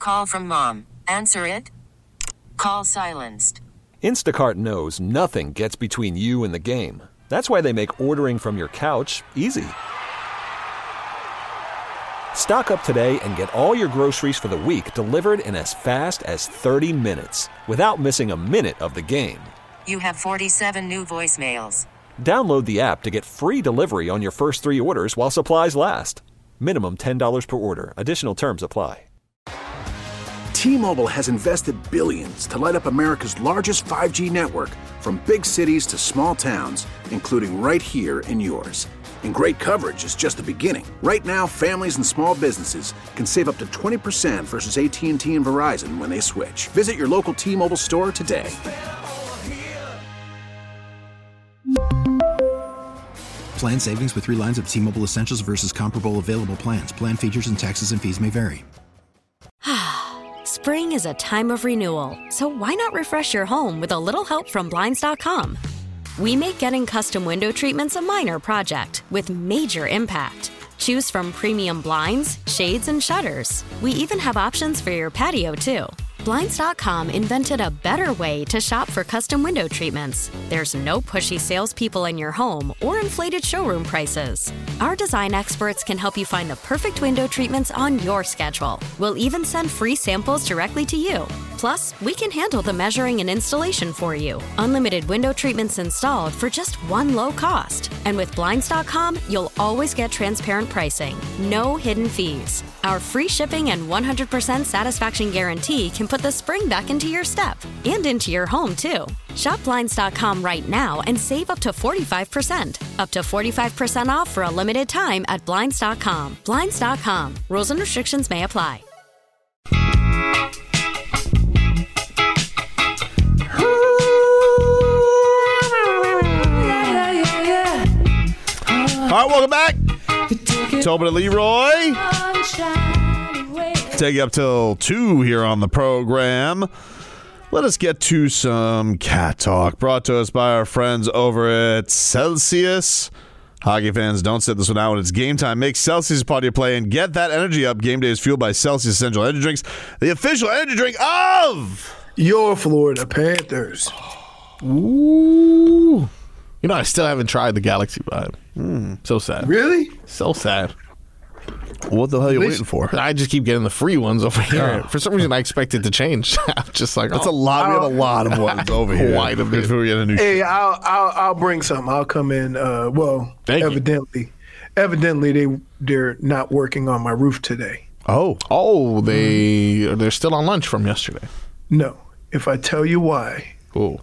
call from mom. Answer it. Call silenced. Instacart knows nothing gets between you and the game. That's why they make ordering from your couch easy. Stock up today and get all your groceries for the week delivered in as fast as 30 minutes without missing a minute of the game. You have 47 new voicemails. Download the app to get free delivery on your first 3 orders while supplies last. Minimum $10 per order. Additional terms apply. T-Mobile has invested billions to light up America's largest 5G network, from big cities to small towns, including right here in yours. And great coverage is just the beginning. Right now, families and small businesses can save up to 20% versus AT&T and Verizon when they switch. Visit your local T-Mobile store today. Plan savings with 3 lines of T-Mobile Essentials versus comparable available plans. Plan features and taxes and fees may vary. Spring is a time of renewal, so why not refresh your home with a little help from Blinds.com? We make getting custom window treatments a minor project with major impact. Choose from premium blinds, shades, and shutters. We even have options for your patio, too. Blinds.com invented a better way to shop for custom window treatments. There's no pushy salespeople in your home or inflated showroom prices. Our design experts can help you find the perfect window treatments on your schedule. We'll even send free samples directly to you. Plus, we can handle the measuring and installation for you. Unlimited window treatments installed for just one low cost. And with Blinds.com, you'll always get transparent pricing. No hidden fees. Our free shipping and 100% satisfaction guarantee can put the spring back into your step and into your home, too. Shop Blinds.com right now and save up to 45%. Up to 45% off for a limited time at Blinds.com. Blinds.com. Rules and restrictions may apply. All right, welcome back. Tobin and Leroy. Take you up till 2 here on the program. Let us get to some cat talk, brought to us by our friends over at Celsius. Hockey fans, don't sit this one out when it's game time. Make Celsius a part of your play and get that energy up. Game day is fueled by Celsius Essential Energy Drinks, the official energy drink of your Florida Panthers. Ooh. You know, I still haven't tried the Galaxy Vibe. So sad. Really? So sad. What the hell are you waiting for? I just keep getting the free ones over here. For some reason, I expect it to change. I'm just like, that's a lot. We have a lot of ones over here. Why Hey, I'll bring some. I'll come in. Well, evidently, they're not working on my roof today. Oh, they're still on lunch from yesterday. No, if I tell you why. Oh.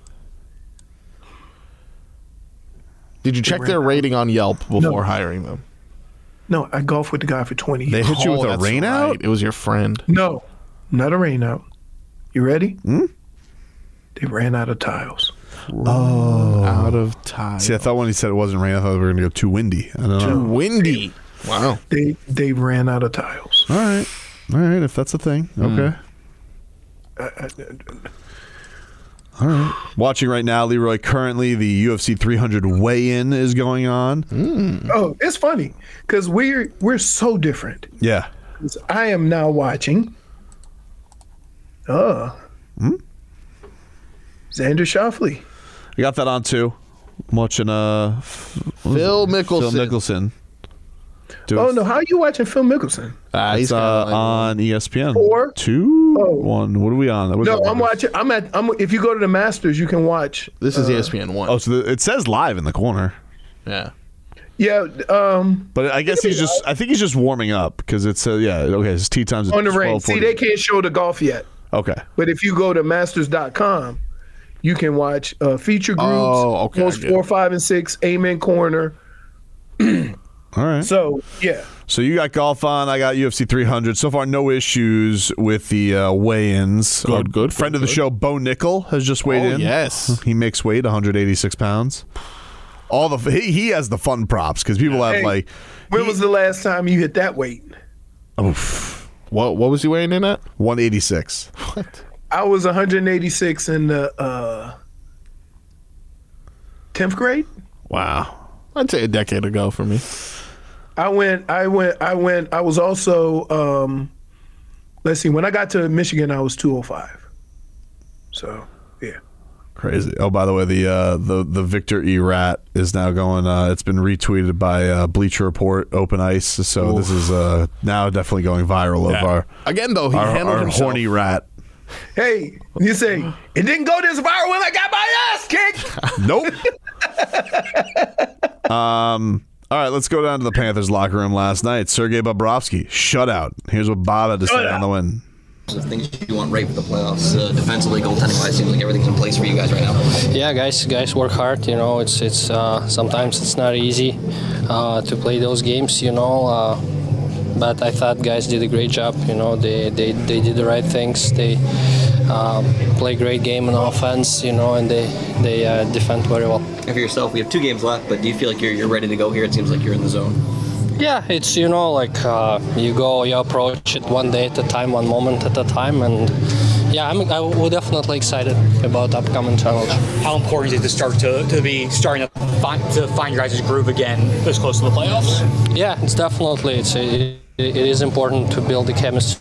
Did you check their rating on Yelp before hiring them? No, I golfed with the guy for 20 years. They hit you with a rain out? It was your friend. No, not a rain out. You ready? They ran out of tiles. Out of tiles. See, I thought when he said it wasn't rain, I thought we were going to go too windy. I don't know. Too windy. Wow. They ran out of tiles. All right, if that's a thing. Okay. All right. Watching right now, Leroy, currently the UFC 300 weigh-in is going on. Oh, it's funny because we're so different. Yeah. I am now watching Xander Schauffele. I got that on too. I'm watching Phil Mickelson. No, how are you watching Phil Mickelson? He's on ESPN. 2, 1. What are we on? I'm watching. If you go to the Masters, you can watch. This is ESPN 1. Oh, so it says live in the corner. Yeah. Yeah. But I guess I think he's just warming up because it's it's tee times on the range. See, they can't show the golf yet. Okay. But if you go to masters.com, you can watch feature groups, post 4, 5, and 6, Amen Corner. All right. So, yeah. So you got golf on. I got UFC 300. So far, no issues with the weigh-ins. Good. Friend of the show, Bo Nickel, has just weighed in. Yes. He makes weight, 186 pounds. He has the fun props because people have When was the last time you hit that weight? Oof. What was he weighing in at? 186. What? I was 186 in the 10th grade. Wow. I'd say a decade ago for me. I was also let's see. When I got to Michigan, I was 205. So, yeah. Crazy. Oh, by the way, the Victor E. Rat is now going. It's been retweeted by Bleacher Report, Open Ice. So this is now definitely going viral. Of our again though, he handled himself. Horny rat. Hey, you say it didn't go this viral when I got my ass kicked. Nope. All right, let's go down to the Panthers locker room last night. Sergei Bobrovsky, shutout. Here's what Bob had to say on the win. The things you want right for the playoffs, defensively, goaltending-wise, seems like everything's in place for you guys right now. Yeah, guys work hard. You know, it's sometimes it's not easy to play those games. You know, but I thought guys did a great job. You know, they did the right things. They play great game on offense. You know, and they defend very well. And for yourself, we have 2 games left, but do you feel like you're ready to go here? It seems like you're in the zone. Yeah, it's, you know, like you approach it one day at a time, one moment at a time, and yeah, we're definitely excited about the upcoming challenge. How important is it to start to be starting to find your guys' groove again this close to the playoffs? Yeah, it's definitely it is important to build the chemistry,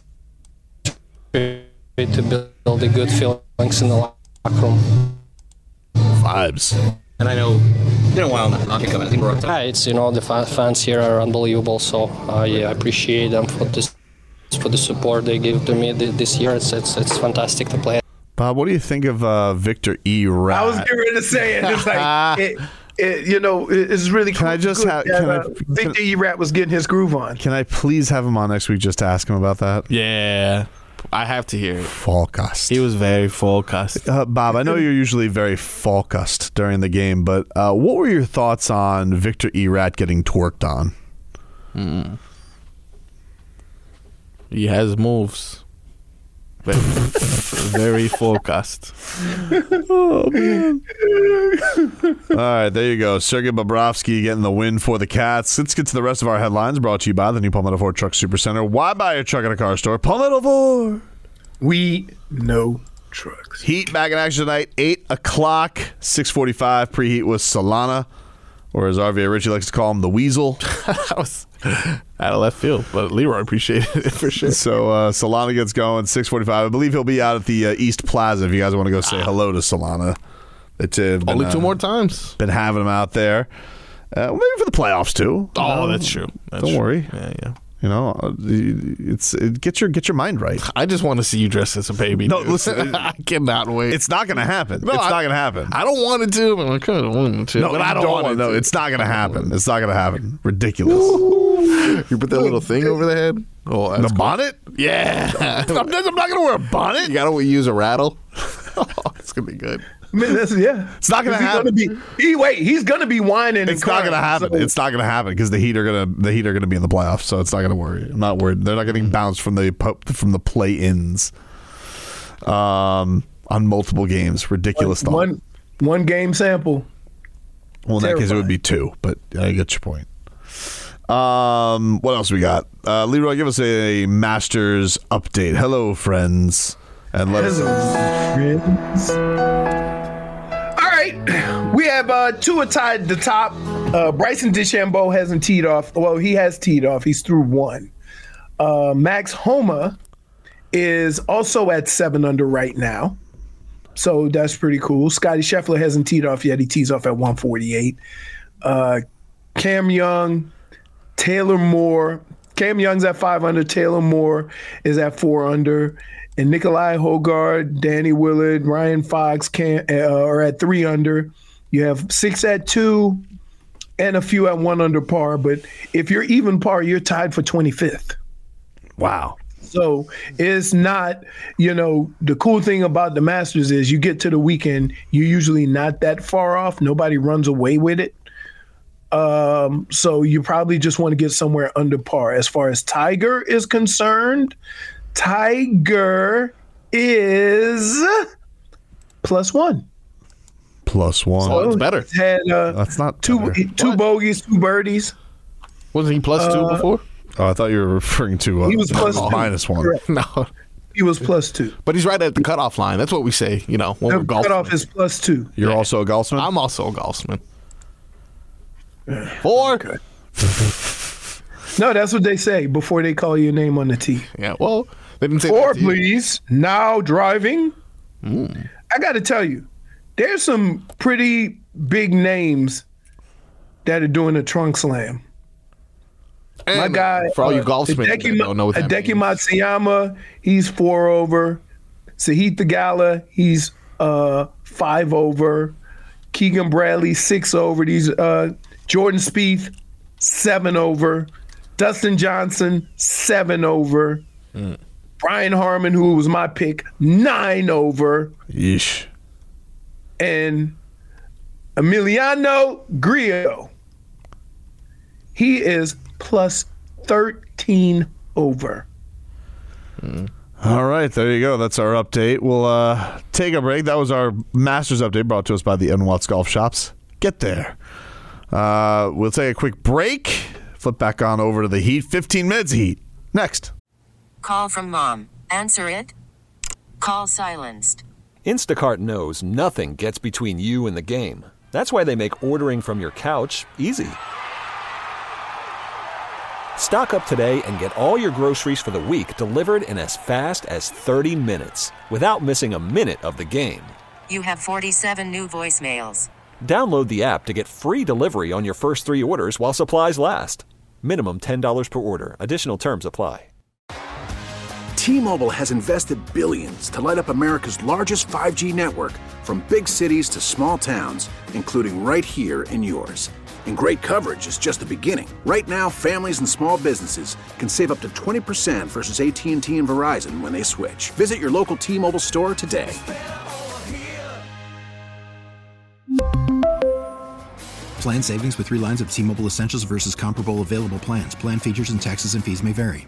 to build the good feelings in the locker room. Vibes. And I know it's been a while now. I think we're up to. Yeah, it's, you know, the fans here are unbelievable. So yeah, I appreciate them for the support they give to me this year. It's fantastic to play. Bob, what do you think of Victor E. Rat? I was getting ready to say it. It's like you know, it's really. Can I just have Victor E. Rat was getting his groove on? Can I please have him on next week just to ask him about that? Yeah. I have to hear it. Focused. He was very focused. Bob, I know you're usually very focused during the game, but what were your thoughts on Victor E. Rat getting twerked on? He has moves. Very focused. Oh, man. All right, there you go. Sergei Bobrovsky getting the win for the Cats. Let's get to the rest of our headlines, brought to you by the new Palmetto Ford Truck Supercenter. Why buy a truck at a car store? Palmetto Ford. We know trucks. Heat back in action tonight, 8 o'clock, 6:45. Preheat with Solana, or as RVA Richie likes to call him, the Weasel. That was out of left field, but Leroy appreciated it for sure. So Solana gets going, 6:45. I believe he'll be out at the East Plaza if you guys want to go say hello to Solana. Only 2 more times. Been having him out there. Maybe for the playoffs, too. Oh, that's true. Don't worry. Yeah. You know, get your mind right. I just want to see you dressed as a baby. No, listen, I cannot wait. It's not going to happen. It's not going to happen. I don't want it to, but I kind of want it to. No, but I don't want it to. It's not going to happen. It's not going to happen. Ridiculous. You put that little thing over the head. Oh, the bonnet? Yeah. I'm not going to wear a bonnet. You got to use a rattle. Oh, it's going to be good. I mean, it's not going to happen. He's going to be whining. It's not going to happen. So. It's not going to happen because the Heat are going to be in the playoffs. So it's not going to worry. I'm not worried. They're not getting bounced from the play-ins on multiple games. Ridiculous. One game sample. Well, in that case, it would be 2. But I get your point. What else we got? Leroy, give us a Masters update. Hello, friends. And let us. We have Tua tied the top. Bryson DeChambeau hasn't teed off. Well, he has teed off. He's through 1. Max Homa is also at 7 under right now. So that's pretty cool. Scotty Scheffler hasn't teed off yet. He tees off at 148. Cam Young, Taylor Moore. Cam Young's at 5 under. Taylor Moore is at 4 under. And Nikolai Hogard, Danny Willard, Ryan Fox are at 3 under. You have 6 at 2 and a few at 1 under par. But if you're even par, you're tied for 25th. Wow. So it's not, the cool thing about the Masters is you get to the weekend, you're usually not that far off. Nobody runs away with it. So you probably just want to get somewhere under par. As far as Tiger is concerned, Tiger is +1. +1. So it's better. Had that's not two bogeys, 2 birdies. Wasn't he +2 before? Oh, I thought you were referring to he was -1. Correct. No. He was +2. But he's right at the cutoff line. That's what we say, when we're golfing. The cutoff is +2. You're also a golfsman? I'm also a golfsman. 4. No, that's what they say before they call your name on the tee. Yeah, well, They didn't say 4, that to you. please. Now driving. I got to tell you, there's some pretty big names that are doing a trunk slam. And my guy, for all you golfsmen that don't know what that Hideki means. Matsuyama, he's 4 over. Sahith Theegala, he's 5 over. Keegan Bradley, 6 over. These Jordan Spieth, 7 over. Dustin Johnson, 7 over. Brian Harmon, who was my pick, 9 over. Yeesh. And Emiliano Grillo, he is plus 13 over. All right, there you go. That's our update. We'll take a break. That was our Masters update brought to us by the Ed Watts Golf Shops. Get there. We'll take a quick break. Flip back on over to the Heat. 15 minutes of Heat. Next. Call from mom. Answer it. Call silenced. Instacart knows nothing gets between you and the game. That's why they make ordering from your couch easy. Stock up today and get all your groceries for the week delivered in as fast as 30 minutes without missing a minute of the game. You have 47 new voicemails. Download the app to get free delivery on your first 3 orders while supplies last. Minimum $10 per order. Additional terms apply. T-Mobile has invested billions to light up America's largest 5G network, from big cities to small towns, including right here in yours. And great coverage is just the beginning. Right now, families and small businesses can save up to 20% versus AT&T and Verizon when they switch. Visit your local T-Mobile store today. Plan savings with 3 lines of T-Mobile Essentials versus comparable available plans. Plan features and taxes and fees may vary.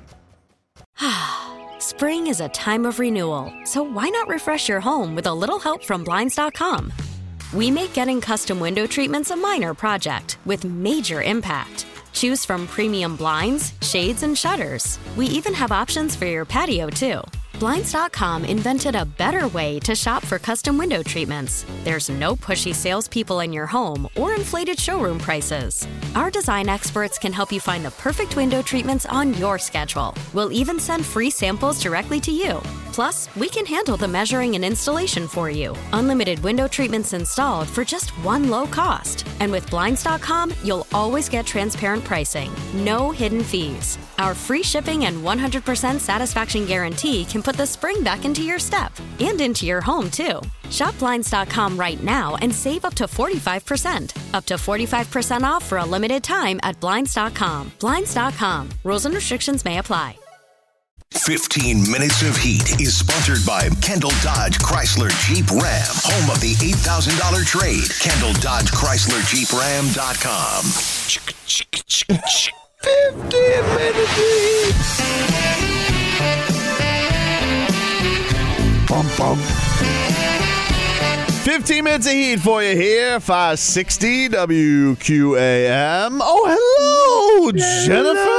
Spring is a time of renewal, so why not refresh your home with a little help from Blinds.com? We make getting custom window treatments a minor project with major impact. Choose from premium blinds, shades, and shutters. We even have options for your patio, too. Blinds.com invented a better way to shop for custom window treatments. There's no pushy salespeople in your home or inflated showroom prices. Our design experts can help you find the perfect window treatments on your schedule. We'll even send free samples directly to you. Plus, we can handle the measuring and installation for you. Unlimited window treatments installed for just one low cost. And with Blinds.com, you'll always get transparent pricing. No hidden fees. Our free shipping and 100% satisfaction guarantee can put the spring back into your step and into your home, too. Shop Blinds.com right now and save up to 45%. Up to 45% off for a limited time at Blinds.com. Blinds.com. Rules and restrictions may apply. 15 Minutes of Heat is sponsored by Kendall Dodge Chrysler Jeep Ram, home of the $8,000 trade. Kendall Dodge Chrysler Jeep Ram.com. 15 minutes of Heat. Bum, bum. 15 minutes of Heat for you here, 560 WQAM. Oh, hello, Jennifer.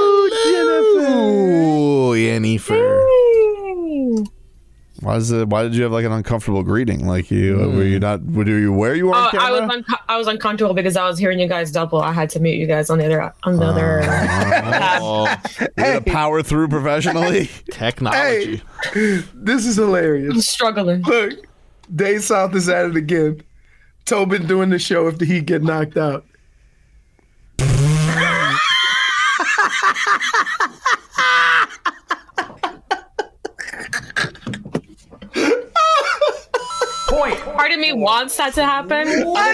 Ooh, Jennifer. Why did you have like an uncomfortable greeting? Like were you where you were on camera? I was uncomfortable because I was hearing you guys double. I had to mute you guys on the other We're gonna power through professionally. Technology. Hey, this is hilarious. I'm struggling. Look, Dave South is at it again. Tobin doing the show if the Heat get knocked out. Point. Part of me wants that to happen.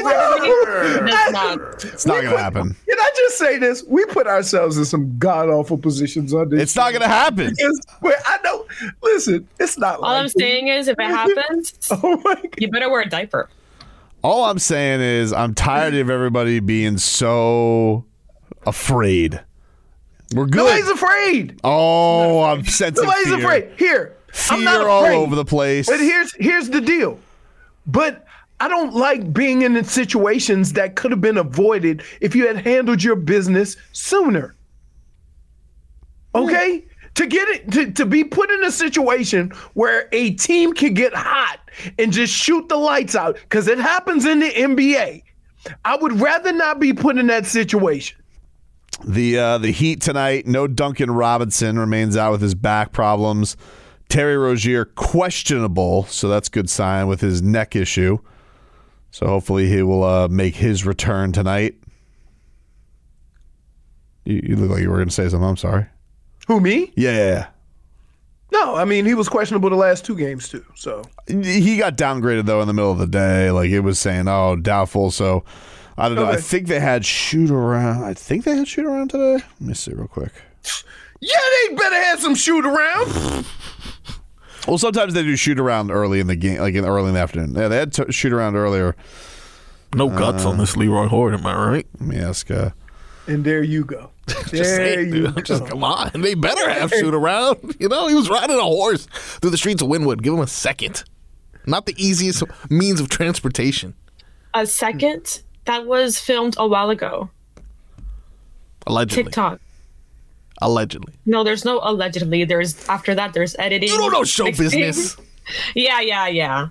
It's not gonna happen. Can I just say this? We put ourselves in some god awful positions on this. It's not gonna happen. I know. Listen, it's not. All I'm saying is, if it happens, you better wear a diaper. All I'm saying is, I'm tired of everybody being so afraid. We're good. Nobody's afraid. Oh, I'm sensing Nobody's fear. afraid. Here, Fear I'm not all afraid. over the place. But here's the deal. But I don't like being in situations that could have been avoided if you had handled your business sooner. Okay? To get it to be put in a situation where a team can get hot and just shoot the lights out, because it happens in the NBA. I would rather not be put in that situation. The Heat tonight, no Duncan Robinson, remains out with his back problems. Terry Rozier, questionable, so that's a good sign with his neck issue. So hopefully he will make his return tonight. You look like you were going to say something. I'm sorry. Who, me? Yeah. No, I mean, he was questionable the last 2 games, too. So he got downgraded, though, in the middle of the day. Like, it was saying, doubtful. So, I don't know. I think they had shoot-around. Today. Let me see real quick. Yeah, they better have some shoot-around. Well, sometimes they do shoot-around early in the game, like early in the afternoon. Yeah, they had shoot-around earlier. No guts on this Leroy Horde, am I right? Let me ask. And there you go. Come on. They better have shoot-around. You know, he was riding a horse through the streets of Wynwood. Give him a second. Not the easiest means of transportation. A second? That was filmed a while ago. Allegedly. TikTok. Allegedly. No, there's no allegedly. There's after that. There's editing. You don't know show business. Yeah.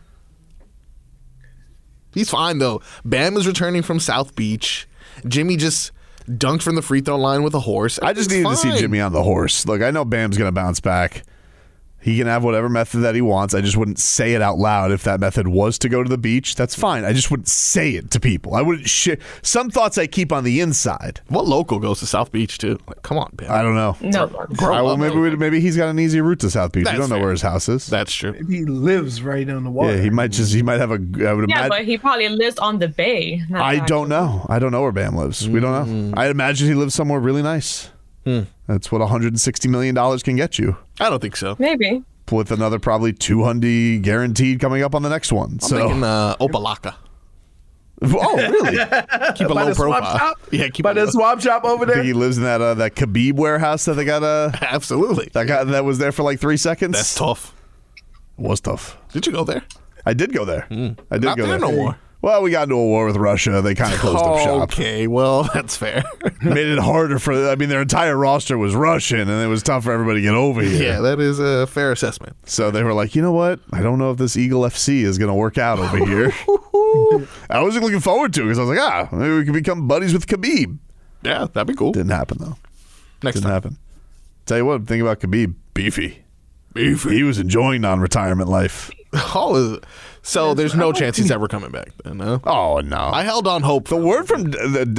He's fine though. Bam is returning from South Beach. Jimmy just dunked from the free throw line with a horse. I just needed to see Jimmy on the horse. Look, I know Bam's going to bounce back. He can have whatever method that he wants. I just wouldn't say it out loud. If that method was to go to the beach, that's fine. I just wouldn't say it to people. I wouldn't share. Some thoughts I keep on the inside. What local goes to South Beach, too? Like, come on, man. I don't know. No. Maybe he's got an easy route to South Beach. You don't know where his house is. That's true. Maybe he lives right on the water. Yeah, he might have a. I would imagine. But he probably lives on the bay. I don't know. I don't know where Bam lives. We don't know. I imagine he lives somewhere really nice. That's what $160 million can get you. I don't think so. Maybe. With another probably $200 guaranteed coming up on the next one. I'm thinking Opalaka. Oh, really? Keep a low profile. Yeah, keep by the swap shop over there. I think he lives in that Khabib warehouse that they got. Absolutely. That was there for like 3 seconds. That's tough. It was tough. Did you go there? I did go there. I did Not go there. No more. Well, we got into a war with Russia. They kind of closed up shop. Okay, well, that's fair. Made it harder their entire roster was Russian, and it was tough for everybody to get over here. Yeah, that is a fair assessment. So they were like, you know what? I don't know if this Eagle FC is going to work out over here. I was looking forward to it because I was like, maybe we can become buddies with Khabib. Yeah, that'd be cool. Didn't happen, though. Didn't happen. Tell you what, think about Khabib. Beefy. He was enjoying non-retirement life. So there's no chance he's ever coming back then, no? Oh, no. I held on hope. The word from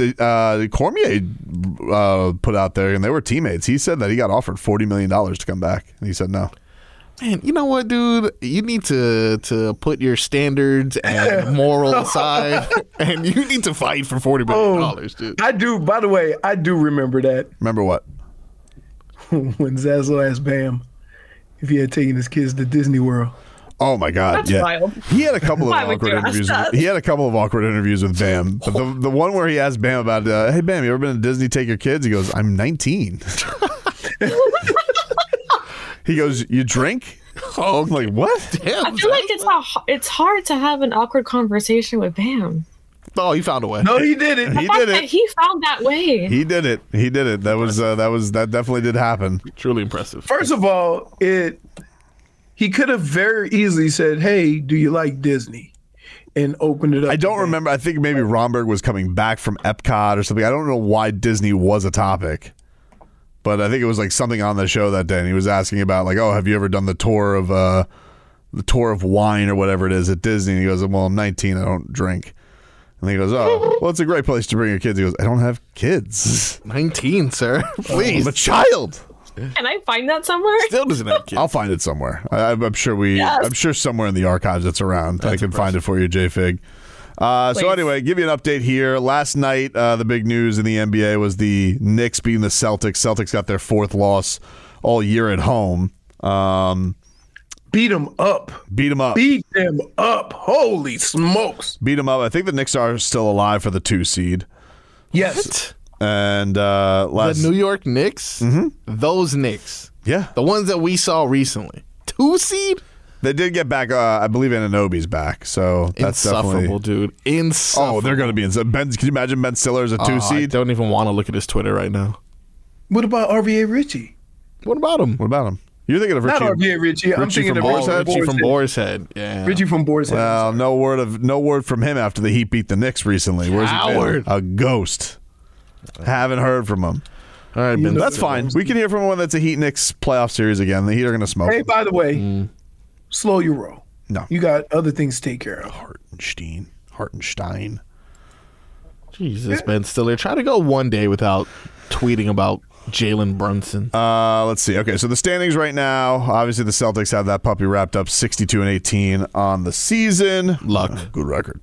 Cormier put out there, and they were teammates. He said that he got offered $40 million to come back, and he said no. Man, you know what, dude? You need to put your standards and moral aside, and you need to fight for $40 million, dude. I do. By the way, I do remember that. Remember what? When Zaslow asked Bam if he had taken his kids to Disney World. Oh my God! That's wild. He had a couple of awkward interviews. He had a couple of awkward interviews with Bam. But the one where he asked Bam about, "Hey Bam, you ever been to Disney? Take your kids?" He goes, "I'm 19." He goes, "You drink?" Oh, I'm like, what? Damn, I feel like it's hard to have an awkward conversation with Bam. Oh, he found a way. No, he did it. He found that way. He did it. That definitely did happen. Truly impressive. First of all, he could have very easily said, "Hey, do you like Disney?" and opened it up. I don't remember. I think maybe Romberg was coming back from Epcot or something. I don't know why Disney was a topic, but I think it was like something on the show that day, and he was asking about like, "Oh, have you ever done the tour of wine or whatever it is at Disney?" And he goes, "Well, I'm 19. I don't drink." And he goes, "Oh, well, it's a great place to bring your kids." He goes, "I don't have kids." 19, sir. Please. I'm a child. Can I find that somewhere? Still doesn't have kids. I'll find it somewhere. I'm sure I'm sure somewhere in the archives it's around. I can find it for you, J-Fig. So anyway, give you an update here. Last night, the big news in the NBA was the Knicks beating the Celtics. Celtics got their 4th loss all year at home. Beat them up. Beat them up. Holy smokes. Beat them up. I think the Knicks are still alive for the 2 seed. Yes. And the New York Knicks, those Knicks, the ones that we saw recently, 2 seed. They did get back. I believe Anunoby's back, so that's insufferable, dude. Insufferable. Oh, they're going to be insufferable. Can you imagine Ben Stiller as a 2 seed? I don't even want to look at his Twitter right now. What about RVA Richie? What about him? You're thinking of Richie? Not RVA Richie. I'm thinking of Richie from Boar's Head. Yeah, Richie from Boar's Head. Well, no word from him after the Heat beat the Knicks recently. Where's he been? A ghost. Haven't heard from him. All right, Ben. That's fine. We can hear from one that's a Heat Knicks playoff series again. The Heat are going to smoke. Hey, by the way, slow your roll. No. You got other things to take care of. Hartenstein. Jesus, Ben Stiller. Try to go one day without tweeting about Jalen Brunson. Let's see. Okay, so the standings right now, obviously the Celtics have that puppy wrapped up 62-18 on the season. Luck. Good record.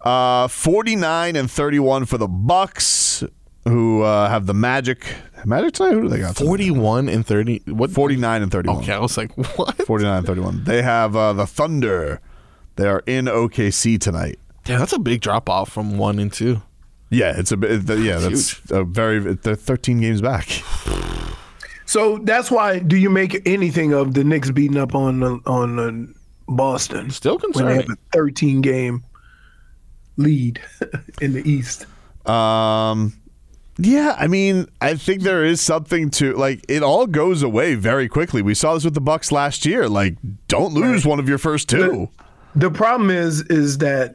49-31 for the Bucks, who have the Magic. Magic tonight? Who do they got? 41-30. What? 49-31. Okay, I was like, what? 49-31. They have the Thunder. They are in OKC tonight. Damn, that's a big drop off from 1 and 2. Yeah, that's a very. They're 13 games back. So that's why. Do you make anything of the Knicks beating up on Boston? Still concerning when they have a 13-game lead in the East. Yeah, I mean, I think there is something to like. It all goes away very quickly. We saw this with the Bucks last year. Like, don't lose one of your first two. The problem is that.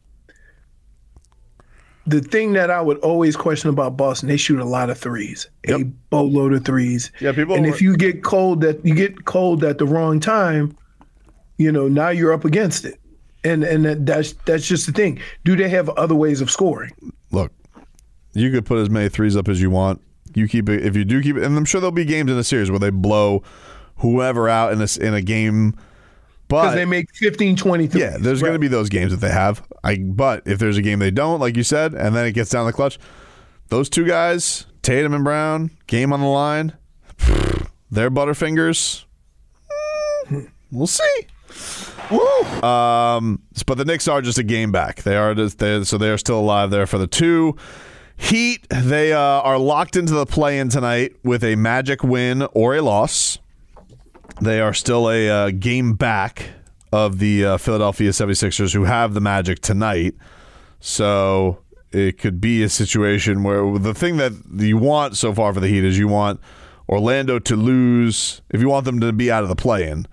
The thing that I would always question about Boston, they shoot a lot of threes, a boatload of threes. Yeah, and if you get cold at the wrong time, now you're up against it, and that's just the thing. Do they have other ways of scoring? Look, you could put as many threes up as you want. You keep it if you do keep it, and I'm sure there'll be games in the series where they blow whoever out in a game. Because they make 15, 20 threes. Yeah, there's going to be those games that they have. But if there's a game they don't, like you said, and then it gets down the clutch, those two guys, Tatum and Brown, game on the line, they're Butterfingers. We'll see. Woo! But the Knicks are just a game back. They are still alive there for the 2. Heat, they are locked into the play-in tonight with a Magic win or a loss. They are still a game back of the Philadelphia 76ers, who have the Magic tonight. So it could be a situation where the thing that you want so far for the Heat is you want Orlando to lose. If you want them to be out of the play-in,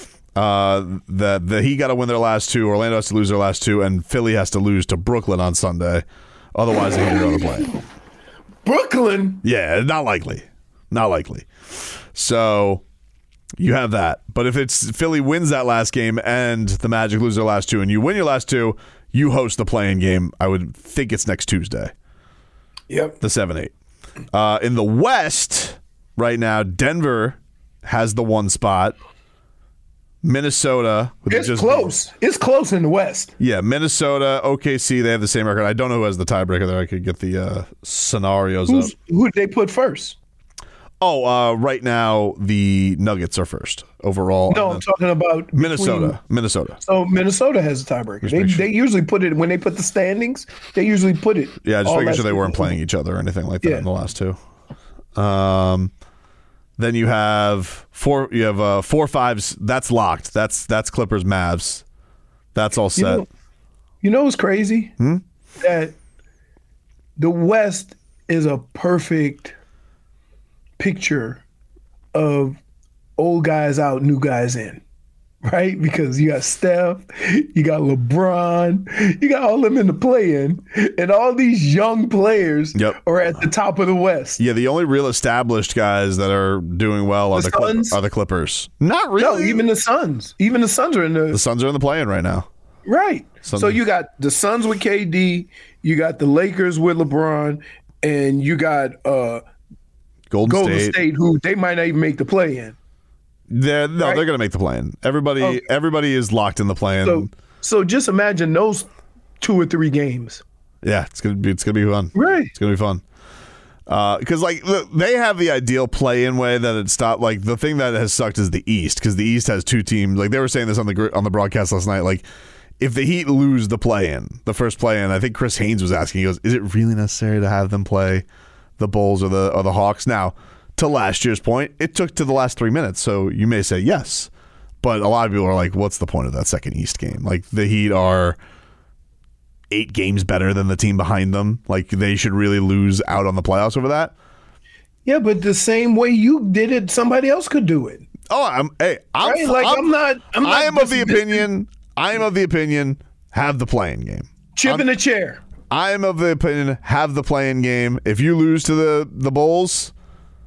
the Heat got to win their last 2, Orlando has to lose their last 2, and Philly has to lose to Brooklyn on Sunday. Otherwise, the Heat are on the play-in. Brooklyn? Yeah, not likely. Not likely. So you have that. But if it's Philly wins that last game and the Magic lose their last 2 and you win your last 2, you host the play-in game. I would think it's next Tuesday. Yep. The 7-8. In the West, right now, Denver has the 1 spot. Minnesota. It's close. It's close in the West. Yeah, Minnesota, OKC, they have the same record. I don't know who has the tiebreaker there. I could get the scenarios up. Who did they put first? Oh, right now the Nuggets are first overall. No, I'm talking about Minnesota. So Minnesota has a tiebreaker. They usually put it when they put the standings. They usually put it. Yeah, just making sure they weren't playing each other or anything like that in the last 2. Then you have 4 5s. That's locked. That's Clippers Mavs. That's all set. You know what's crazy? That the West is a perfect picture of old guys out, new guys in, right? Because you got Steph, you got LeBron, you got all them in the play-in, and all these young players are at the top of the West. Yeah, the only real established guys that are doing well are the Clippers. Not really. No, even the Suns. Even the Suns are in the Suns are in the play-in right now. Right. So you got the Suns with KD, you got the Lakers with LeBron, and you got Golden State, who they might not even make the play-in. They're going to make the play-in. Everybody is locked in the play-in. So just imagine those 2 or 3 games. Yeah, it's gonna be fun. Right, it's gonna be fun. Because they have the ideal play-in way that it's not like the thing that has sucked is the East, because the East has 2 teams. Like they were saying this on the broadcast last night. Like if the Heat lose the play-in, the first play-in, I think Chris Haynes was asking. He goes, "Is it really necessary to have them play the Bulls or the Hawks?" Now, to last year's point, it took to the last 3 minutes, so you may say yes. But a lot of people are like, what's the point of that second East game? Like, the Heat are 8 games better than the team behind them. Like, they should really lose out on the playoffs over that. Yeah, but the same way you did it, somebody else could do it. Oh, I am of the opinion, have the play-in game. Chip in the chair. I am of the opinion, have the play-in game. If you lose to the Bulls,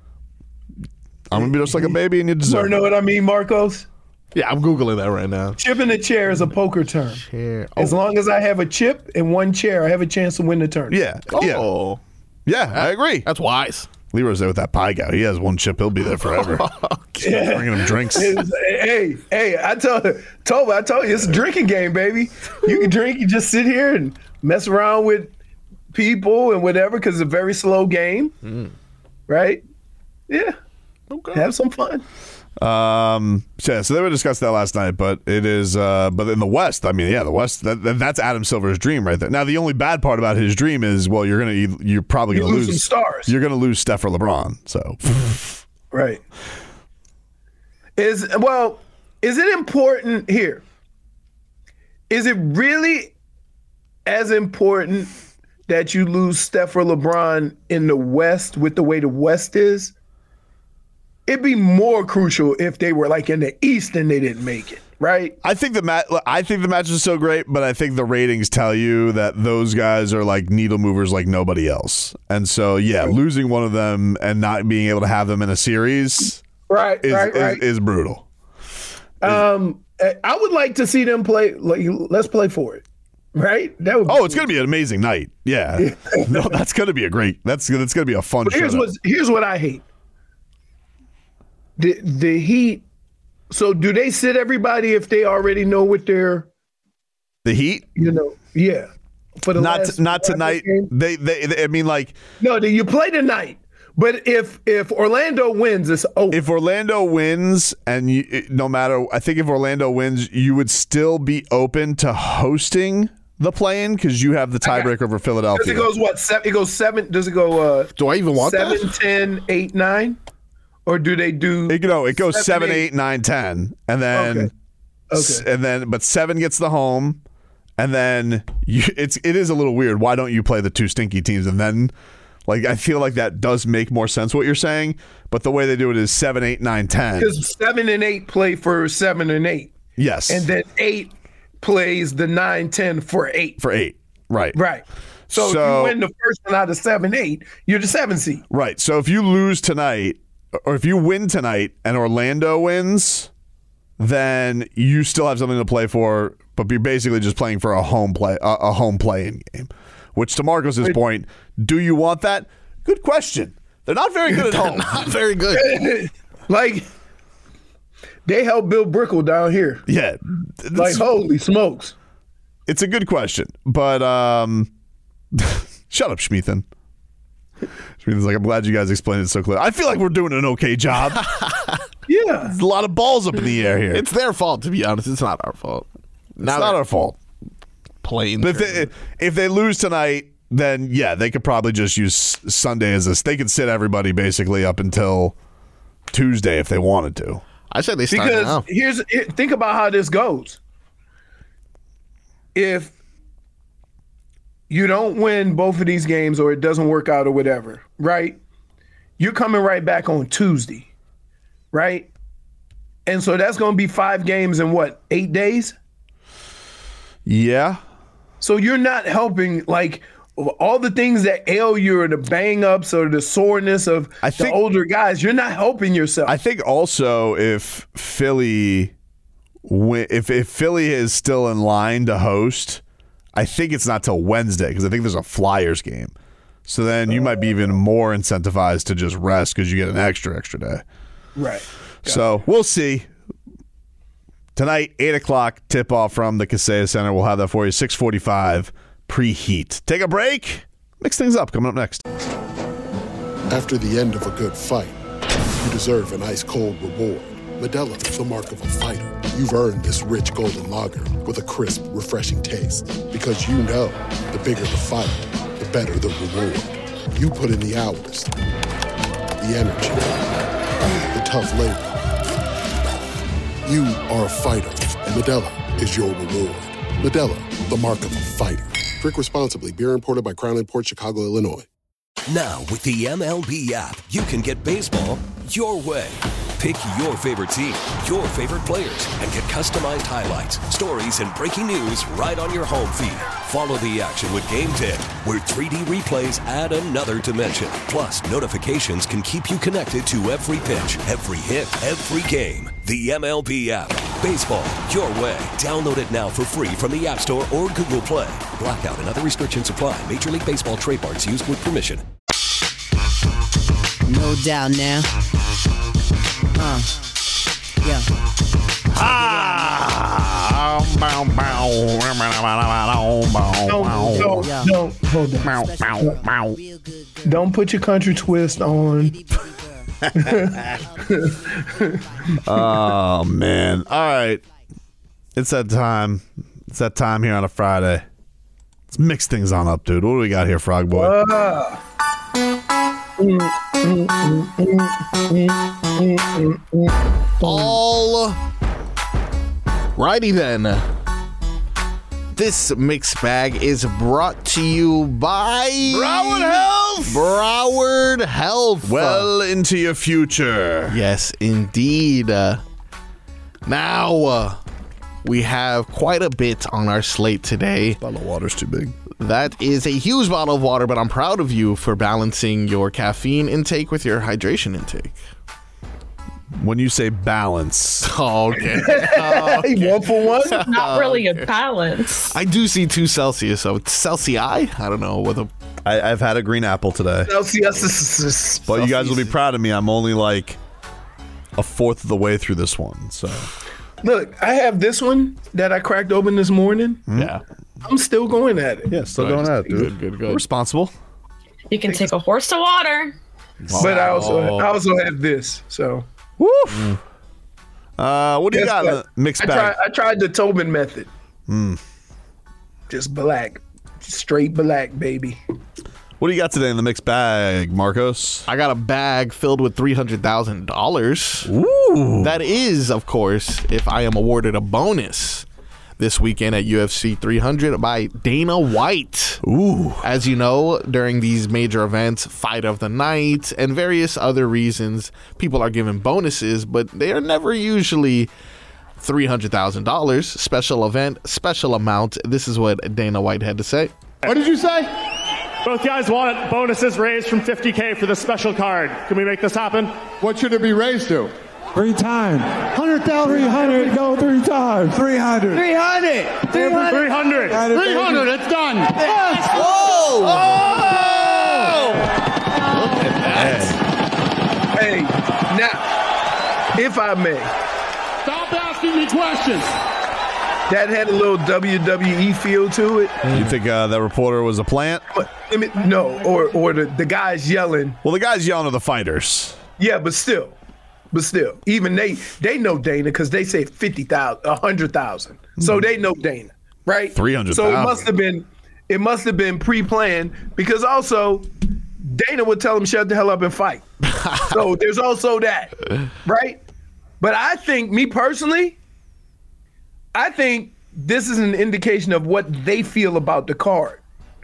I'm going to be just like a baby and you deserve You know what I mean, Marcos? Yeah, I'm Googling that right now. Chip in the chair is a poker term. Chair. As long as I have a chip and one chair, I have a chance to win the tournament. Yeah. Yeah, I agree. That's wise. Leroy's there with that pie guy. He has one chip. He'll be there forever. Bringing him drinks. Hey, I told you, it's a drinking game, baby. You can drink. You just sit here and mess around with people and whatever because it's a very slow game, right? Yeah. Okay. Have some fun. So they were discussing that last night, but it is, but in the West, I mean, the West, that's Adam Silver's dream right there. Now, the only bad part about his dream is, well, you're probably going to lose some stars. You're going to lose Steph or LeBron. So, right. Is it important here? Is it really as important that you lose Steph or LeBron in the West with the way the West is? It'd be more crucial if they were like in the East and they didn't make it, right? I think the match is so great, but I think the ratings tell you that those guys are like needle movers like nobody else. And so, losing one of them and not being able to have them in a series is brutal. I would like to see them play. Like, let's play for it, right? That would. It's going to be an amazing night. Yeah, no, that's going to be a great. That's going to be a fun. Here's what I hate. The Heat. So do they sit everybody if they already know what they're? The Heat. Yeah. For the not tonight. They. I mean, like. No, you play tonight. But if Orlando wins, it's over. If Orlando wins, and I think if Orlando wins, you would still be open to hosting the play-in because you have the tiebreaker over Philadelphia. It goes what? It goes 7. Does it go? Do I even want 7, that? 10, 8, 9? Or do they do? It goes 7, 8, 9, 10, and then but 7 gets the home, and then it is a little weird. Why don't you play the 2 stinky teams and then? Like, I feel like that does make more sense what you're saying, but the way they do it is 7, 8, 9, 10. Because 7 and 8 play for 7 and 8. Yes. And then 8 plays the 9, 10 for 8. For 8, right. Right. So if you win the first one out of 7, 8, you're the 7 seed. Right. So if you lose tonight, or if you win tonight and Orlando wins, then you still have something to play for, but you're basically just playing for a home play-in game. Which, to Marcos' point, do you want that? Good question. They're not very good at home. Not very good. Like, they helped Bill Brickell down here. Yeah. Like, holy smokes. It's a good question, but shut up, Schmeathan. Schmeathan's like, I'm glad you guys explained it so clear. I feel like we're doing an okay job. Yeah. There's a lot of balls up in the air here. It's their fault, to be honest. It's not our fault. It's not our fault. Playing. But if they lose tonight, then they could probably just use Sunday as this. They could sit everybody basically up until Tuesday if they wanted to. I said they start now. Think about how this goes. If you don't win both of these games or it doesn't work out or whatever, right? You're coming right back on Tuesday, right? And so that's going to be 5 games in 8 days? Yeah. So you're not helping, like, all the things that ail you or the bang-ups or the soreness of the older guys, you're not helping yourself. I think also if Philly is still in line to host, I think it's not till Wednesday because I think there's a Flyers game. So then you might be even more incentivized to just rest because you get an extra day. Right. So we'll see. Tonight, 8 o'clock, tip-off from the Kaseya Center. We'll have that for you, 6:45, pre-heat. Take a break. Mix things up. Coming up next. After the end of a good fight, you deserve an ice-cold reward. Modelo is the mark of a fighter. You've earned this rich golden lager with a crisp, refreshing taste. Because you know, the bigger the fight, the better the reward. You put in the hours, the energy, the tough labor. You are a fighter, and Modelo is your reward. Modelo, the mark of a fighter. Drink responsibly. Beer imported by Crown Imports, Chicago, Illinois. Now, with the MLB app, you can get baseball your way. Pick your favorite team, your favorite players, and get customized highlights, stories, and breaking news right on your home feed. Follow the action with Game 10, where 3D replays add another dimension. Plus, notifications can keep you connected to every pitch, every hit, every game. The MLB app. Baseball, your way. Download it now for free from the App Store or Google Play. Blackout and other restrictions apply. Major League Baseball trademarks used with permission. No doubt now. Yeah. Don't put your country twist on. Oh, man. All right. It's that time. It's that time here on a Friday. Let's mix things on up, dude. What do we got here, Frog Boy? All righty then. This mixed bag is brought to you by Broward Health. Broward Health. Well into your future. Yes, indeed. Now, we have quite a bit on our slate today. Bottle of water's too big. That is a huge bottle of water, but I'm proud of you for balancing your caffeine intake with your hydration intake. When you say balance. Oh, okay. One for one? Not really a balance. I do see 2 Celsius, so it's Celsius. I don't know whether... I've had a green apple today. Celsius. But you guys will be proud of me. I'm only like a fourth of the way through this one. So look, I have this one that I cracked open this morning. Yeah. I'm still going at it. Yeah, still going at it, dude. Good. Responsible. You can take a horse to water. Wow. But I also have this. So. Woo! What do you got in the mixed bag? I tried the Tobin method. Just black. Straight black, baby. What do you got today in the mixed bag, Marcos? I got a bag filled with $300,000. Ooh. That is, of course, if I am awarded a bonus this weekend at UFC 300 by Dana White. Ooh. As you know, during these major events, Fight of the Night, and various other reasons, people are given bonuses, but they are never usually $300,000. Special event, special amount. This is what Dana White had to say. What did you say? Both guys want bonuses raised from $50K for the special card. Can we make this happen? What should it be raised to? 3 times. 100,000. 300. Go 3 times. 300. 300. 300. 300. It's done. Yes. Whoa! Oh! Look at that. Hey, now, if I may. Stop asking me questions. That had a little WWE feel to it. You think that reporter was a plant? No, or the guys yelling. Well, the guys yelling are the fighters. Yeah, but still, even they know Dana because they say 50,000, 100,000. So they know Dana, right? 300,000. So it must have been pre-planned because also Dana would tell him shut the hell up and fight. So there's also that, right? But I think, me personally, I think this is an indication of what they feel about the card.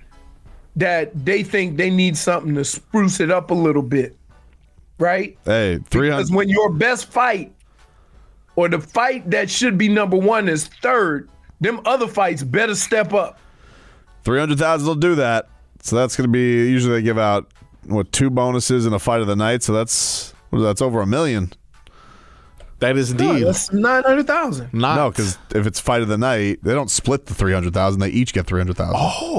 That they think they need something to spruce it up a little bit, right? Hey, 300. Because when your best fight or the fight that should be number one is third, them other fights better step up. 300,000 will do that. So that's going to be, usually they give out, 2 bonuses in a fight of the night. So that's over $1 million. That is indeed. No, that's 900,000. No, because if it's fight of the night, they don't split the 300,000. They each get 300,000.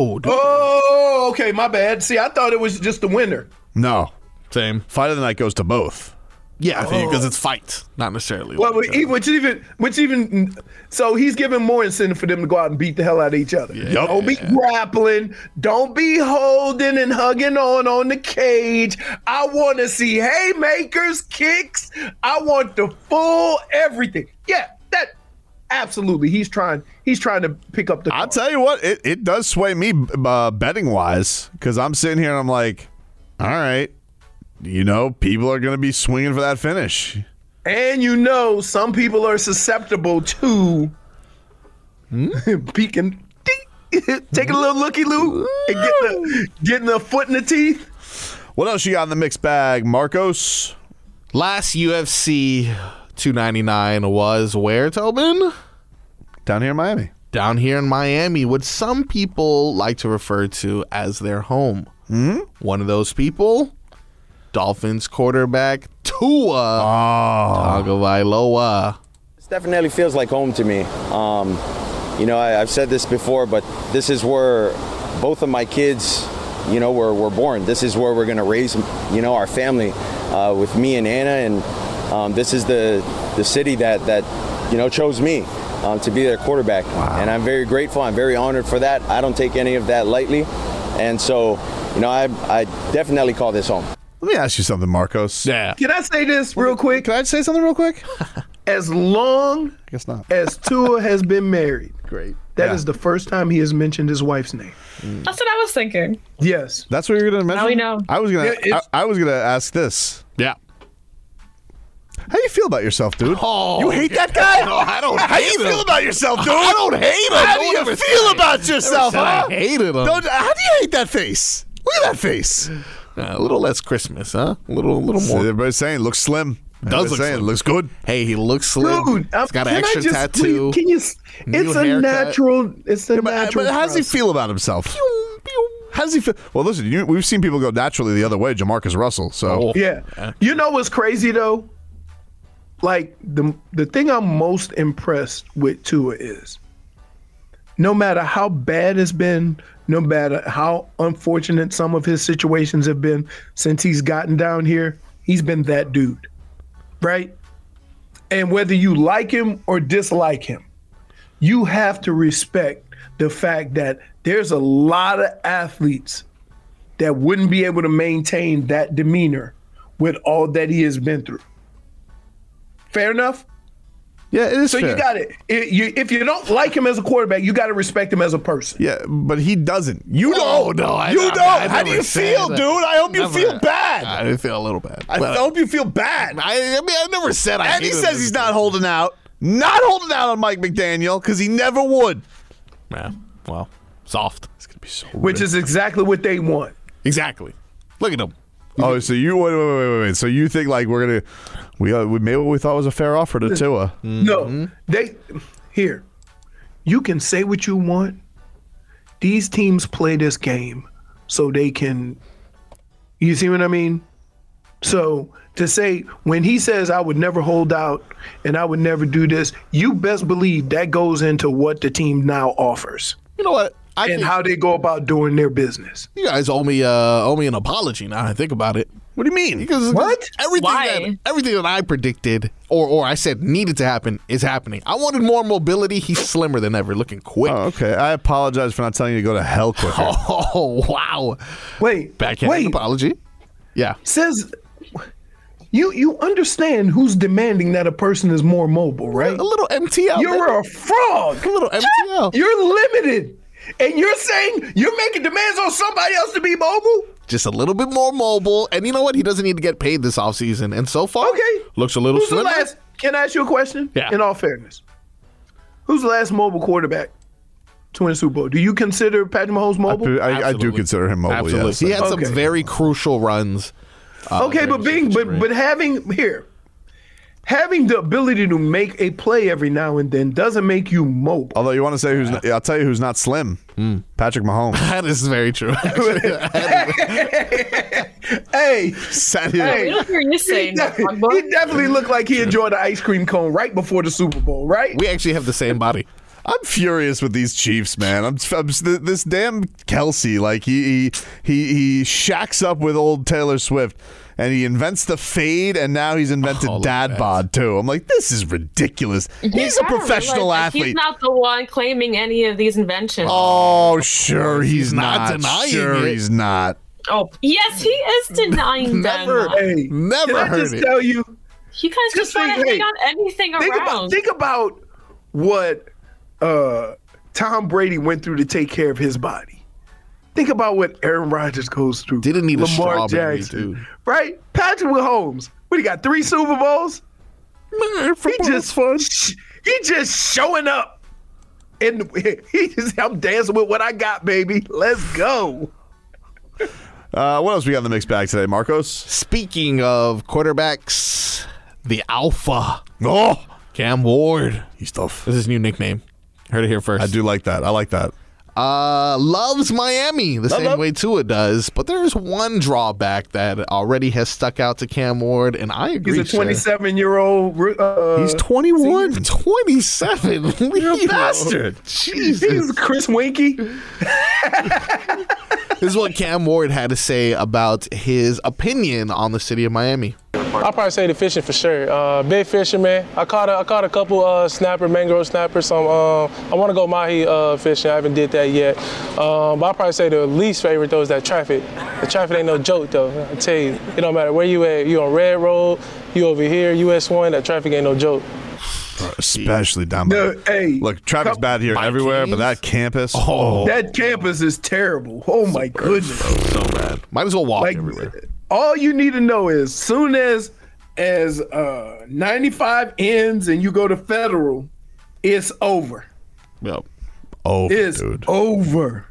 Oh, okay, my bad. See, I thought it was just the winner. No, same. Fight of the night goes to both. Yeah, because it's fight, not necessarily. Well, which even so he's giving more incentive for them to go out and beat the hell out of each other. Yeah. Don't be grappling. Don't be holding and hugging on the cage. I want to see haymakers, kicks. I want the full everything. Yeah, that absolutely. He's trying to pick up the. I'll tell you what, it does sway me betting wise because I'm sitting here and I'm like, all right. People are going to be swinging for that finish. And some people are susceptible to peeking, taking a little looky-loo and getting a foot in the teeth. What else you got in the mixed bag, Marcos? Last UFC 299 was where, Tobin? Down here in Miami. Down here in Miami, what some people like to refer to as their home. One of those people, Dolphins quarterback Tua Tagovailoa. This definitely feels like home to me. I've said this before, but this is where both of my kids, were born. This is where we're going to raise, our family with me and Anna. And this is the city that chose me to be their quarterback. Wow. And I'm very grateful. I'm very honored for that. I don't take any of that lightly. And so, I definitely call this home. Let me ask you something, Marcos. Yeah. Can I say this real quick? Can I say something real quick? As long I guess not. as Tua has been married, great. That is the first time he has mentioned his wife's name. That's what I was thinking. Yes. That's what you're going to mention? Now we know. I was going to ask this. Yeah. How do you feel about yourself, dude? Oh, you hate that guy? No, I don't How hate do you him. feel about yourself, dude? I don't hate him. How do you feel about yourself, huh? I hated him. How do you hate that face? Look at that face. A little less Christmas, huh? A little more. Everybody's saying looks slim. Does look slim. Looks good. Hey, he looks slim. Dude, He's got an extra tattoo. Can you? It's a natural. It's a But natural. how does he feel about himself? How does he feel? Well, listen, we've seen people go naturally the other way. Jamarcus Russell. So yeah. You know what's crazy though? Like the thing I'm most impressed with Tua is, no matter how bad it's been, no matter how unfortunate some of his situations have been since he's gotten down here, he's been that dude, right? And whether you like him or dislike him, you have to respect the fact that there's a lot of athletes that wouldn't be able to maintain that demeanor with all that he has been through. Fair enough? Yeah, it is so fair. You got it. If you don't like him as a quarterback, you got to respect him as a person. Yeah, but he doesn't. You don't. You don't. How do you feel, dude? I hope you feel bad. I feel a little bad. I hope you feel bad. I never said I And he hated says him. he's not holding out. Not holding out on Mike McDaniel because he never would. Yeah. Well, soft. It's going to be so Which is exactly what they want. Exactly. Look at him. Oh, so you wait. So you think like we made what we thought was a fair offer to Tua? No, here. You can say what you want. These teams play this game so they can. You see what I mean? So to say when he says I would never hold out and I would never do this, you best believe that goes into what the team now offers. You know what? And how they go about doing their business. You guys owe me an apology now I think about it. What do you mean? Because what? Everything that I predicted or I said needed to happen is happening. I wanted more mobility. He's slimmer than ever, looking quick. Oh, okay. I apologize for not telling you to go to hell quicker. Oh, wow. Wait. Backhand apology? Yeah. Says you understand who's demanding that a person is more mobile, right? A little MTL. You're a frog. A little MTL. You're limited. And you're saying you're making demands on somebody else to be mobile? Just a little bit more mobile. And you know what? He doesn't need to get paid this offseason. And so far, looks a little slimmer. Can I ask you a question? Yeah. In all fairness. Who's the last mobile quarterback to win Super Bowl? Do you consider Patrick Mahomes mobile? I do consider him mobile, Absolutely. yes. He had some very crucial runs. Okay, but having the ability to make a play every now and then doesn't make you mobile. Although you want to say I'll tell you who's not slim. Patrick Mahomes. That is very true. Hey, we don't hear you saying that. He definitely looked like he enjoyed an ice cream cone right before the Super Bowl, right? We actually have the same body. I'm furious with these Chiefs, man. This damn Kelsey, like he shacks up with old Taylor Swift, and he invents the fade, and now he's invented dad bod too. I'm like, this is ridiculous. He's a professional athlete. He's not the one claiming any of these inventions. Oh, sure, he's not not. denying Sure, it. he's not. Oh, yes, he is denying Never, them. Hey, never can I heard just it. tell you? You guys just want to hang on anything around. Think about what Tom Brady went through to take care of his body. Think about what Aaron Rodgers goes through. Didn't need a Lamar strawberry, Jackson, dude. right? Patrick Mahomes. What he got? 3 Super Bowls. Man, He just showing up, and I'm dancing with what I got, baby. Let's go. What else we got in the mixed bag today, Marcos? Speaking of quarterbacks, the Alpha. Oh, Cam Ward. He's tough. This is his new nickname. Heard it here first. I do like that. I like that. Loves Miami the same way Tua does, but there's one drawback that already has stuck out to Cam Ward, and I agree. He's a 27-year-old. He's 21. 27. You're a bastard. Jesus. He's Chris Winkie. This is what Cam Ward had to say about his opinion on the city of Miami. I'll probably say the fishing for sure. Big fisherman. I caught a couple snapper, mangrove snappers. So I want to go mahi fishing. I haven't did that yet. But I'll probably say the least favorite though is that traffic. The traffic ain't no joke though. I tell you, it don't matter where you at. You on Red Road, you over here, US 1. That traffic ain't no joke. Especially down there. Hey, look, traffic's bad here everywhere, but that campus. That campus is terrible. Oh my goodness. So bad. Might as well walk everywhere. All you need to know is soon as 95 ends and you go to Federal, it's over. Yep. Over, it's dude. Over.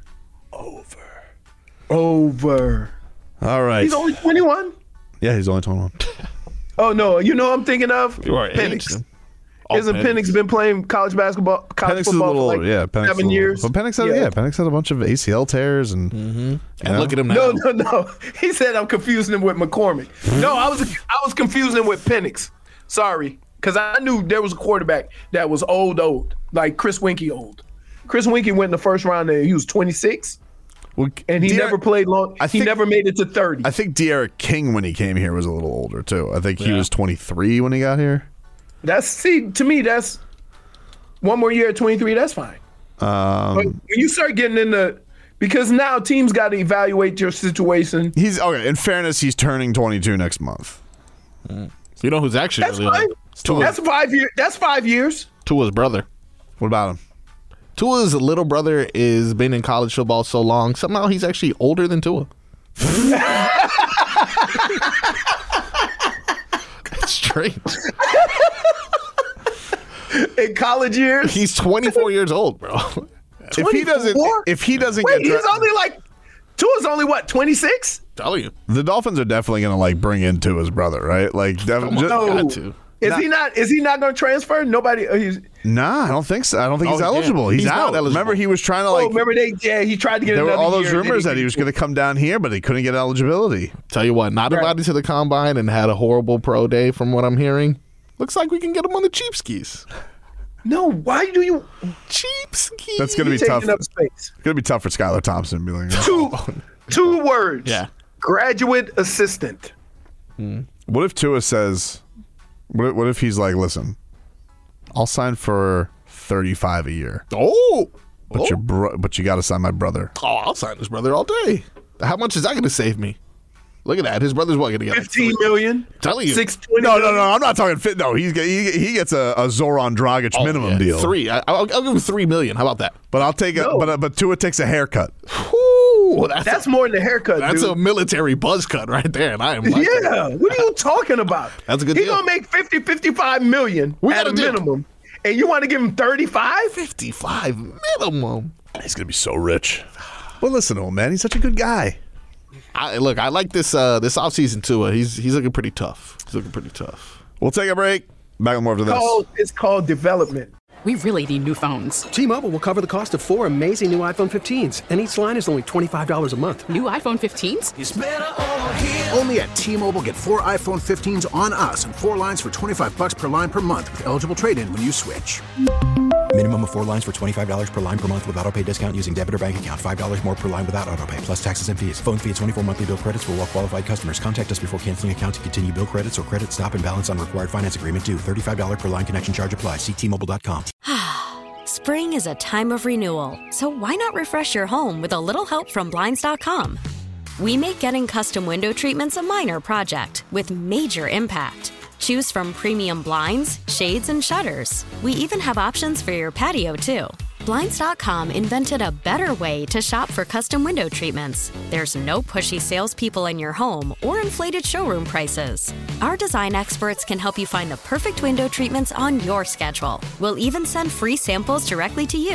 All right. He's only 21? Yeah, he's only 21. Oh, no. You know what I'm thinking of? You are Penix. Isn't Penix been playing college basketball, Penix football for like 7 years? But Penix had a bunch of ACL tears and and look at him now. No. He said I'm confusing him with McCormick. No, I was confusing him with Penix. Sorry, because I knew there was a quarterback that was old, like Chris Winkie old. Chris Winkie went in the first round and he was 26. And he never played long. He never made it to 30. I think De'Aaron King, when he came here, was a little older, too. I think he was 23 when he got here. To me, that's one more year at 23, that's fine. But when you start getting into, because now teams got to evaluate your situation. In fairness, he's turning 22 next month. You know who's actually that's fine. That's 5 years. That's 5 years. Tua's brother. What about him? Tua's little brother is been in college football so long. Somehow he's actually older than Tua. That's strange. In college years, he's 24 years old, bro. If he doesn't Wait, he's only like Tua's only what, 26? Tell you, the Dolphins are definitely going to like bring in Tua's brother, right? Like, got to. Is he not? Is he not going to transfer? Nobody. Nah, I don't think so. I don't think he's eligible. He's out. Remember, he was trying to like. Remember he tried to get. There were all those year, rumors that he was going to come down here, but he couldn't get eligibility. Tell you what, not invited to the combine and had a horrible pro day, from what I'm hearing. Looks like we can get him on the cheap skis. No, why do you cheap skis? That's going to be tough. It's going to be tough for Skylar Thompson to be like two words. Yeah, graduate assistant. What if Tua says? What if he's like, listen, I'll sign for $35 a year. But you got to sign my brother. Oh, I'll sign his brother all day. How much is that going to save me? Look at that. His brother's what going to get? $15 million. Telling you. No. I'm not talking fit. No, he gets a Zoran Dragic minimum deal. I'll give him $3 million. How about that? But I'll take but Tua takes a haircut. Ooh, that's more than a haircut. That's dude. a military buzz cut right there, and I am. Like that. What are you talking about? That's a good deal. He's gonna make $55 million at a minimum, and you want to give him 35? 55 minimum. He's gonna be so rich. Well, listen to him, man. He's such a good guy. I like this offseason too. He's looking pretty tough. We'll take a break. Back with more of this. It's called development. We really need new phones. T-Mobile will cover the cost of 4 amazing new iPhone 15s, and each line is only $25 a month. New iPhone 15s? It's better over here. Only at T-Mobile, get 4 iPhone 15s on us and 4 lines for $25 per line per month with eligible trade-in when you switch. Minimum of 4 lines for $25 per line per month with autopay discount using debit or bank account. $5 more per line without autopay, plus taxes and fees. Phone fee at 24 monthly bill credits for well-qualified customers. Contact us before canceling account to continue bill credits or credit stop and balance on required finance agreement due. $35 per line connection charge applies. See T-Mobile.com. Spring is a time of renewal, so why not refresh your home with a little help from Blinds.com? We make getting custom window treatments a minor project with major impact. Choose from premium blinds, shades, and shutters. We even have options for your patio, too. Blinds.com invented a better way to shop for custom window treatments. There's no pushy salespeople in your home or inflated showroom prices. Our design experts can help you find the perfect window treatments on your schedule. We'll even send free samples directly to you.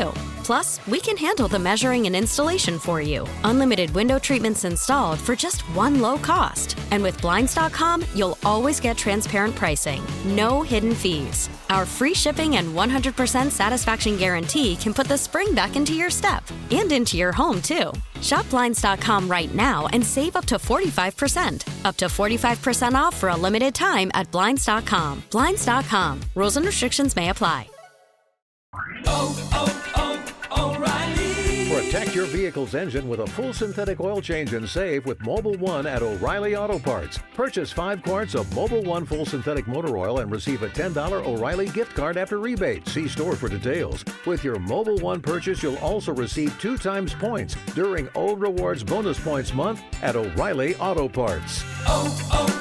Plus, we can handle the measuring and installation for you. Unlimited window treatments installed for just one low cost. And with Blinds.com, you'll always get transparent pricing. No hidden fees. Our free shipping and 100% satisfaction guarantee can put the spring back into your step and into your home, too. Shop Blinds.com right now and save up to 45%. Up to 45% off for a limited time at Blinds.com. Blinds.com. Rules and restrictions may apply. Protect your vehicle's engine with a full synthetic oil change and save with Mobil 1 at O'Reilly Auto Parts. Purchase 5 quarts of Mobil 1 full synthetic motor oil and receive a $10 O'Reilly gift card after rebate. See store for details. With your Mobil 1 purchase, you'll also receive 2 times points during O Rewards Bonus Points Month at O'Reilly Auto Parts.